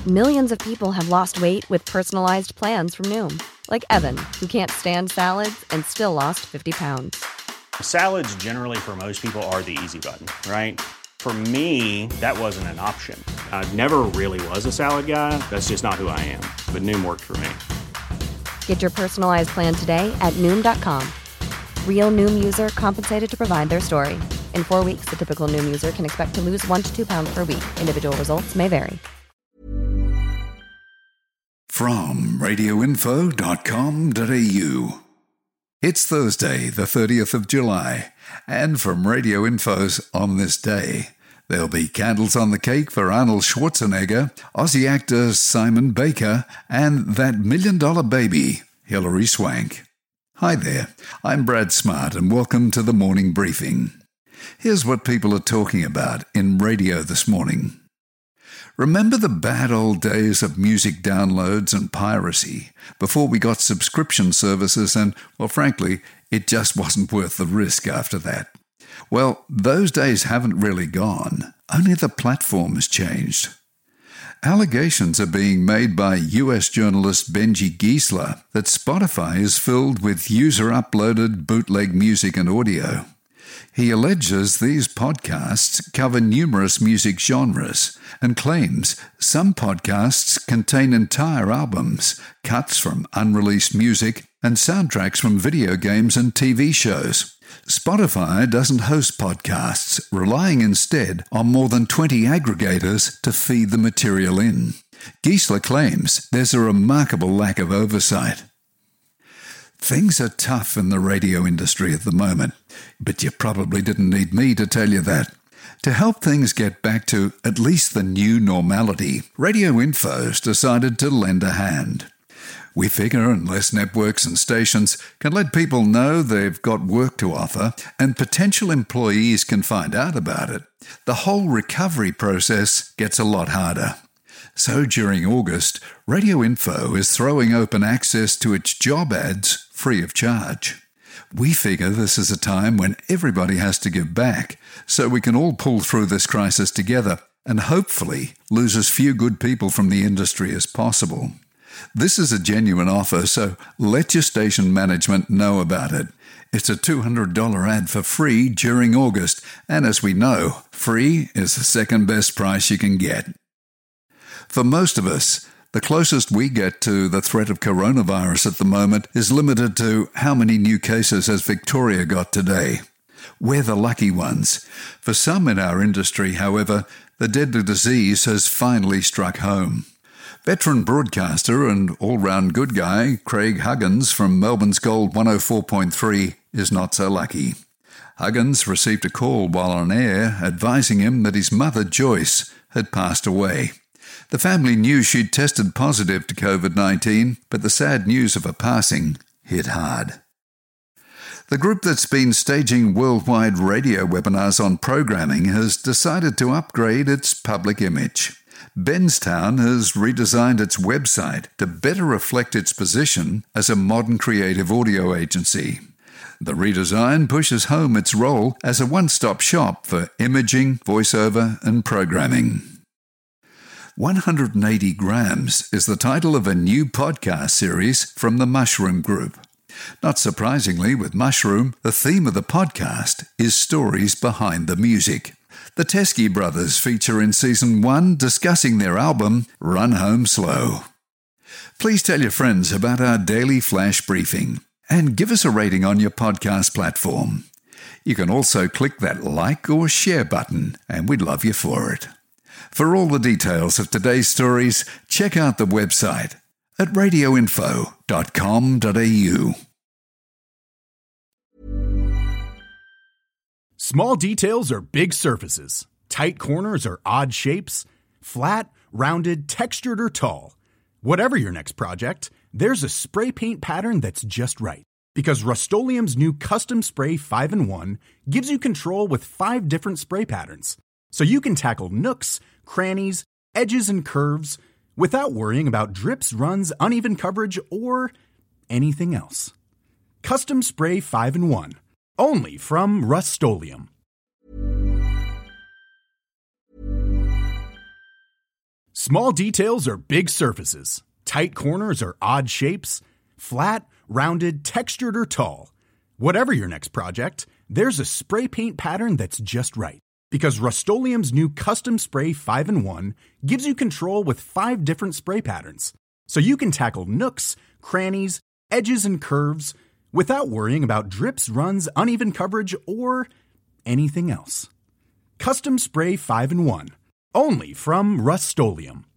Millions of people have lost weight with personalized plans from Noom. Like Evan, who can't stand salads and still lost 50 pounds. Salads generally for most people are the easy button, right? For me, that wasn't an option. I never really was a salad guy. That's just not who I am. But Noom worked for me. Get your personalized plan today at Noom.com. Real Noom user compensated to provide their story. In 4 weeks, the typical Noom user can expect to lose 1 to 2 pounds per week. Individual results may vary. From radioinfo.com.au. It's Thursday, the 30th of July, and from Radio Info's On This Day, there'll be candles on the cake for Arnold Schwarzenegger, Aussie actor Simon Baker, and that $1 Million Baby, Hilary Swank. Hi there, I'm Brad Smart, and welcome to the morning briefing. Here's what people are talking about in radio this morning. Remember the bad old days of music downloads and piracy before we got subscription services and, well, frankly, it just wasn't worth the risk after that? Well, those days haven't really gone. Only the platform has changed. Allegations are being made by US journalist Benji Giesler that Spotify is filled with user-uploaded bootleg music and audio. He alleges these podcasts cover numerous music genres and claims some podcasts contain entire albums, cuts from unreleased music, and soundtracks from video games and TV shows. Spotify doesn't host podcasts, relying instead on more than 20 aggregators to feed the material in. Giesler claims there's a remarkable lack of oversight. Things are tough in the radio industry at the moment, but you probably didn't need me to tell you that. To help things get back to at least the new normality, Radio Info's decided to lend a hand. We figure unless networks and stations can let people know they've got work to offer and potential employees can find out about it, the whole recovery process gets a lot harder. So during August, Radio Info is throwing open access to its job ads free of charge. We figure this is a time when everybody has to give back, so we can all pull through this crisis together and hopefully lose as few good people from the industry as possible. This is a genuine offer, so let your station management know about it. It's a $200 ad for free during August, and as we know, free is the second best price you can get. For most of us, the closest we get to the threat of coronavirus at the moment is limited to how many new cases has Victoria got today. We're the lucky ones. For some in our industry, however, the deadly disease has finally struck home. Veteran broadcaster and all-round good guy Craig Huggins from Melbourne's Gold 104.3 is not so lucky. Huggins received a call while on air advising him that his mother Joyce had passed away. The family knew she'd tested positive to COVID-19, but the sad news of her passing hit hard. The group that's been staging worldwide radio webinars on programming has decided to upgrade its public image. Benstown has redesigned its website to better reflect its position as a modern creative audio agency. The redesign pushes home its role as a one-stop shop for imaging, voiceover, and programming. 180 Grams is the title of a new podcast series from the Mushroom Group. Not surprisingly, with Mushroom, the theme of the podcast is stories behind the music. The Teskey brothers feature in Season 1 discussing their album, Run Home Slow. Please tell your friends about our daily flash briefing and give us a rating on your podcast platform. You can also click that like or share button, and we'd love you for it. For all the details of today's stories, check out the website at radioinfo.com.au. Small details are big surfaces. Tight corners are odd shapes. Flat, rounded, textured, or tall. Whatever your next project, there's a spray paint pattern that's just right. Because Rust-Oleum's new Custom Spray 5-in-1 gives you control with 5 different spray patterns. So you can tackle nooks, crannies, edges, and curves without worrying about drips, runs, uneven coverage, or anything else. Custom Spray 5-in-1. Only from Rust-Oleum. Small details are big surfaces. Tight corners are odd shapes. Flat, rounded, textured, or tall. Whatever your next project, there's a spray paint pattern that's just right. Because Rust-Oleum's new Custom Spray 5-in-1 gives you control with 5 different spray patterns. So you can tackle nooks, crannies, edges, and curves without worrying about drips, runs, uneven coverage, or anything else. Custom Spray 5-in-1. Only from Rust-Oleum.